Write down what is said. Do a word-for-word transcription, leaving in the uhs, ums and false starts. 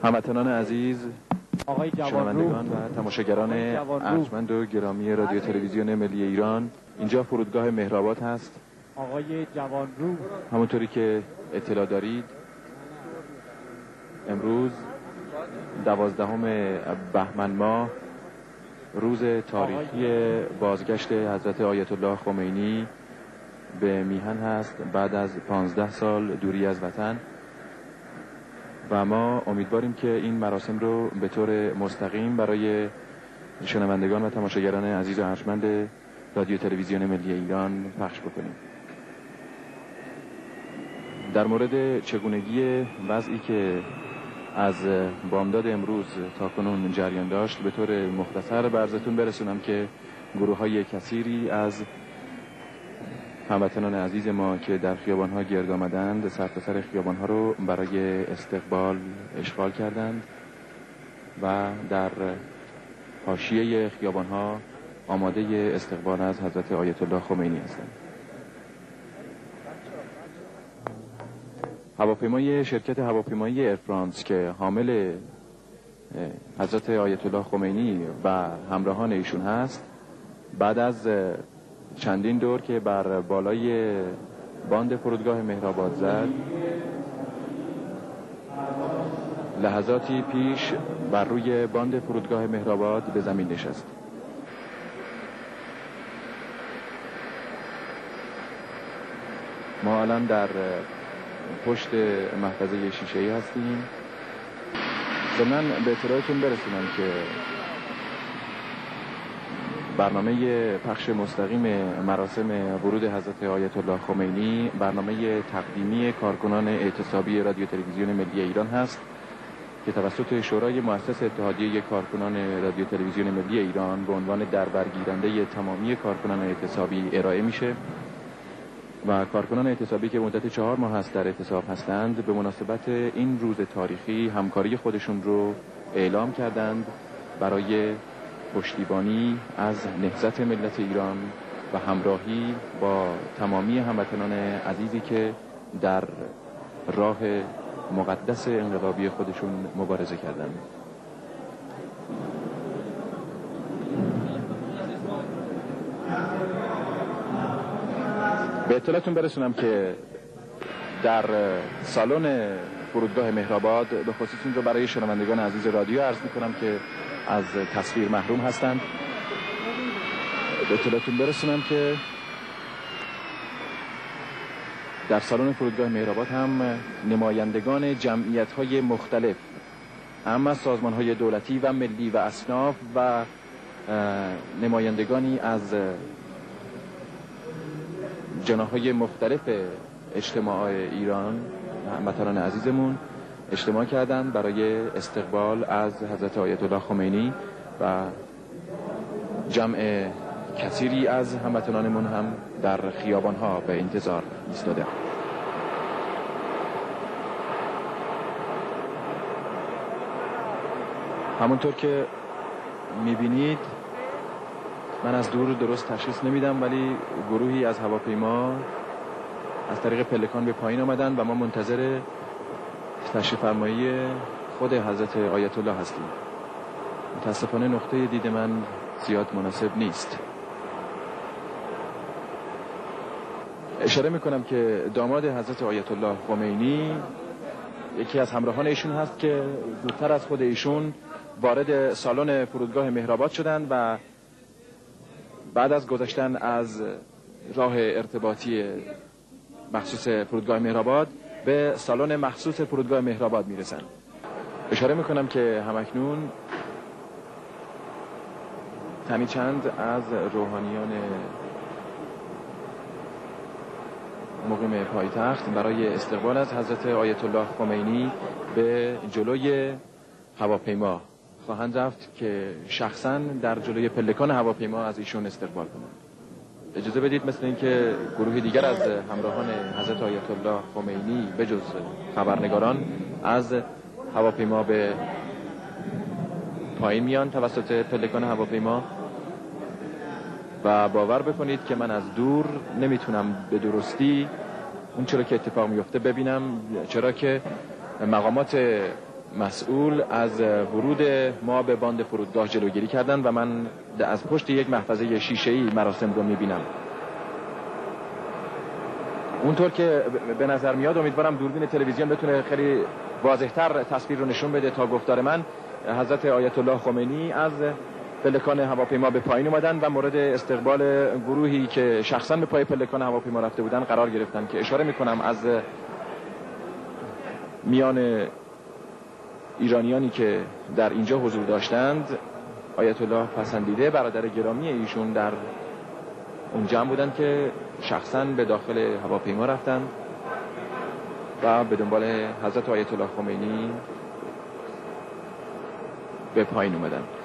هموطنان عزیز، آقای شنوندگان و تماشاگران ارجمند و گرامی رادیو تلویزیون ملی ایران، اینجا فرودگاه مهرآباد هست. آقای جوانرو، همونطوری که اطلاع دارید امروز دوازدهم بهمن ماه روز تاریخی بازگشت حضرت آیت الله خمینی به میهن هست بعد از پانزده سال دوری از وطن و ما امیدواریم که این مراسم رو به طور مستقیم برای شنوندگان و تماشاگران عزیز و ارجمند رادیو تلویزیون ملی ایران پخش بکنیم. در مورد چگونگی وضعی که از بامداد امروز تا کنون جریان داشت به طور مختصر به عرضتون برسونم که گروه‌های کثیری از هموطنان عزیز ما که در خیابان‌ها گرد آمدند سرتاسر خیابان‌ها رو برای استقبال اشغال کردند و در حاشیه خیابان‌ها آماده استقبال از حضرت آیت الله خمینی هستند. هواپیمای شرکت هواپیمایی ایر فرانس که حامل حضرت آیت الله خمینی و همراهان ایشون هست بعد از چندین دور که بر بالای باند فرودگاه مهرآباد زد لحظاتی پیش بر روی باند فرودگاه مهرآباد به زمین نشست. ما الان در پشت محفظه شیشه‌ای هستیم. ضمن به اطلاعتون برسونم که برنامه پخش مستقیم مراسم ورود حضرت آیت الله خمینی برنامه تقدیمی کارکنان اعتصابی رادیو تلویزیون ملی ایران هست که توسط شورای مؤسس اتحادیه کارکنان رادیو تلویزیون ملی ایران به عنوان دربرگیرنده تمامی کارکنان اعتصابی ارائه میشه و کارکنان اعتصابی که مدت چهار ماه هست در اعتصاب هستند به مناسبت این روز تاریخی همکاری خودشون رو اعلام کردند برای پشتیبانی از نهضت ملت ایران و همراهی با تمامی هموطنان عزیزی که در راه مقدس انقلابی خودشون مبارزه کردند. به اطلاعتون برسونم که در سالن فرودگاه مهرآباد به خصوص این رو برای شنوندگان عزیز رادیو عرض میکنم که از تصویر محروم هستند. به اطلاعتون برسونم که در سالن فرودگاه مهرآباد هم نمایندگان جمعیت‌های مختلف هم از سازمان‌های دولتی و ملی و اصناف و نمایندگانی از جناح‌های مختلف اجتماع ایران هموطنان عزیزمون اجتماع کردند برای استقبال از حضرت آیت الله خمینی و جمع کثیری از هموطنانمون هم در خیابان‌ها به انتظار ایستاده. همونطور که می‌بینید من از دور درست تشخیص نمیدم ولی گروهی از هواپیما از طریق پلکان به پایین آمدن و ما منتظر تشریف فرمایی خود حضرت آیت الله هستیم. متاسفانه نقطه دید من زیاد مناسب نیست. اشاره میکنم که داماد حضرت آیت الله خمینی یکی از همراهان ایشون هست که زودتر از خود ایشون وارد سالن فرودگاه مهرآباد شدند و بعد از گذشتن از راه ارتباطی مخصوص فرودگاه مهرآباد به سالن مخصوص فرودگاه مهرآباد میرسند. اشاره میکنم که همکنون تنی چند از روحانیان مقیم پایتخت برای استقبال از حضرت آیت الله خمینی به جلوی هواپیما خواهند رفت که شخصا در جلوی پلکان هواپیما از ایشون استقبال کنند. اجازه بدید مثل اینکه گروهی دیگر از همراهان حضرت آیت الله خمینی به جز خبرنگاران از هواپیما به پایین میان توسط پلکان هواپیما و باور بکنید که من از دور نمیتونم به درستی اون چرا که اتفاق میفته ببینم، چرا که مقامات مسئول از ورود ما به باند فرودگاه جلوگیری کردند و من از پشت یک محفظه شیشه‌ای مراسم رو می‌بینم. اونطور که به نظر میاد، امیدوارم دوربین تلویزیون بتونه خیلی واضح‌تر تصویر رو نشون بده تا گفتار من، حضرت آیت الله خمینی از پلکان هواپیما به پایین اومدن و مورد استقبال گروهی که شخصا به پای پلکان هواپیما رفته بودن قرار گرفتن که اشاره میکنم از میان ایرانیانی که در اینجا حضور داشتند آیت الله پسندیده برادر گرامی ایشون در اون جمع بودن که شخصا به داخل هواپیما رفتند و به دنبال حضرت آیت الله خمینی به پایین اومدن.